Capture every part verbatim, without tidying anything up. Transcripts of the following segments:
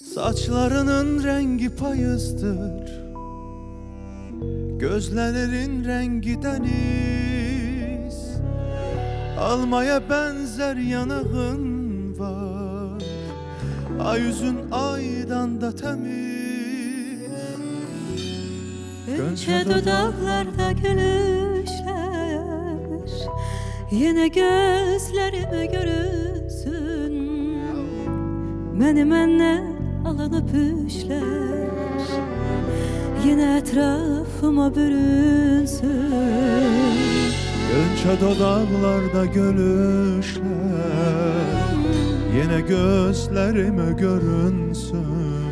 Saçlarının rengi payızdır, gözlerin rengi deniz. Almaya benzer yanağın var, ay yüzün aydan da temiz. Önce dudaklarda gülüşler, yine gözlerime görünsün. Məni məndən alan öpüşlər, yine etrafıma bürünsün. Gönçe dodaklarda gülüşler, yine gözlerime görünsün.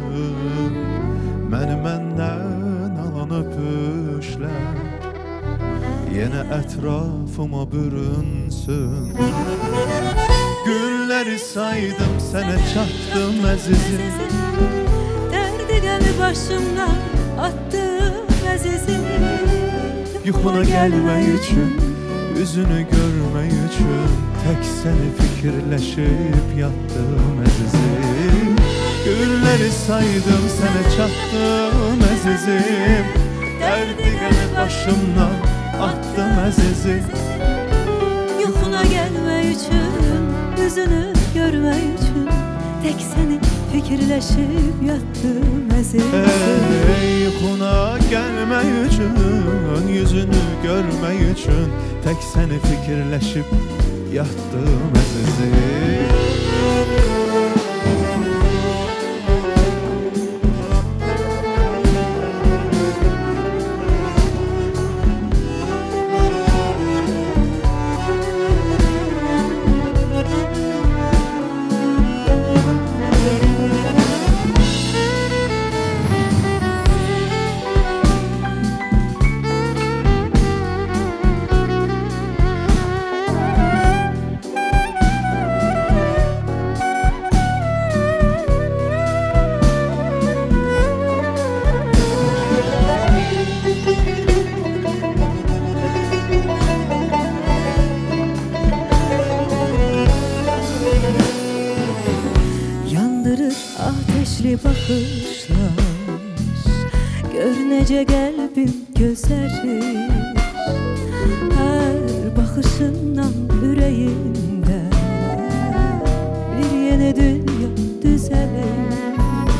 Məni məndən alan öpüşlər, yine etrafıma bürünsün. Günleri saydım, sene çattım əzizim. Derdi geldi başımdan, attım əzizim. Yuxuna gelmek için, yüzünü görmek için, tek seni fikirleşip yattım əzizim. Günleri saydım, sene çattım əzizim. Derdi geldi başımdan, attım əzizim. Yuxuna gelmek için, yüzünü görmek için, tek seni fikirleşip yattım əzizim. Ey yuxuna gelmek için, yüzünü görmek için, tek seni fikirleşip yattım əzizim. Ateşli bakışlar, gör necə qəlbim gözərir. Hər baxışından ürəyimdə bir yeni dünya düzəlir.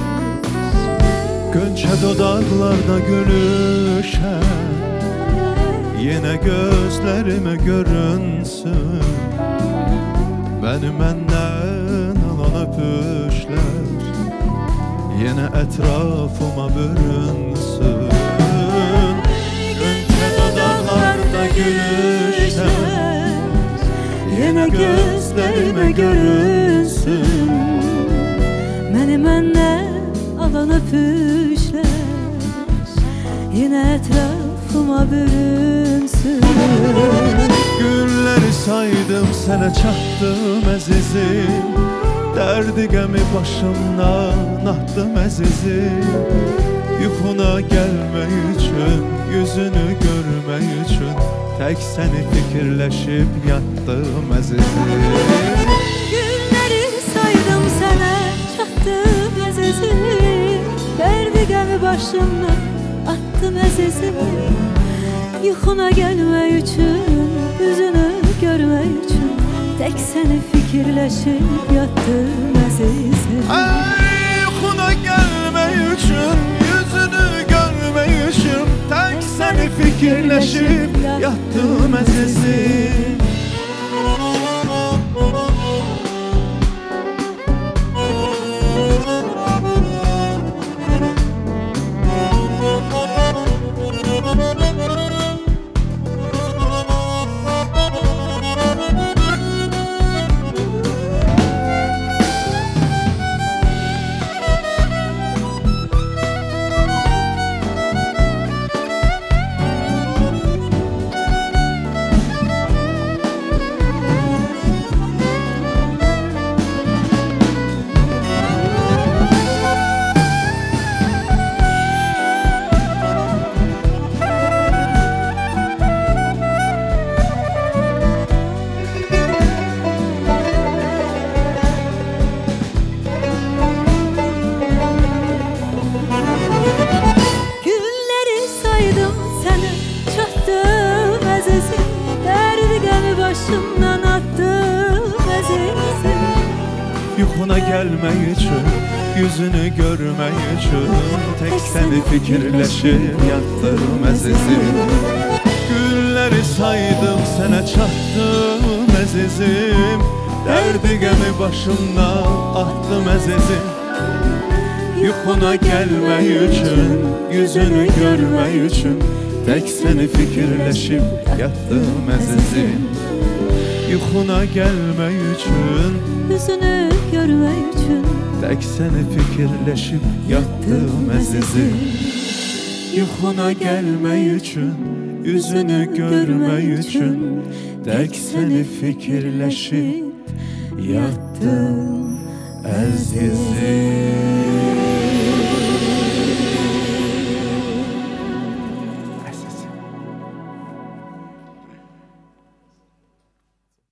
Gönçe dodaklarda gülüşer, yine gözlerime görünsün. Beni məndən alan öpüşler, yine etrafıma bürünsün. Gönçe dodaklarda gülüşler, yine gözlerime görünsün. Məni məndən alan öpüşlər, yine etrafıma bürünsün. Günleri saydım, sene çattım əzizim. Derdi gəmi başımdan attım əzizim. Yuxuna gelmek için, yüzünü görmek için, tek seni fikirleşip yattım əzizim. Günleri saydım, sana çattım əzizim. Derdi gəmi başımdan attım əzizim. Yuxuna gelmek için, yüzünü görmek için, tek seni fikirleşip yattım əzizim. Ay yuxuna gelmek için, yüzünü görmek için, tek seni fikirleşip yattım əzizim. Yuxuna gəlmək üçün, yüzünü görmək üçün tək səni fikirləşib yatdım əzizim. Günləri saydım, sənə çatdım əzizim. Dərdi qəmi başımdan atdım əzizim. Yuxuna gəlmək üçün, yüzünü görmək üçün tək səni fikirləşib yatdım əzizim. Yuxuna gəlmək üçün, yüzünü görmək üçün tək səni fikirləşib yatdım əzizim. Yuxuna gəlmək üçün, yüzünü görmək üçün tək səni fikirləşib yatdım əzizim.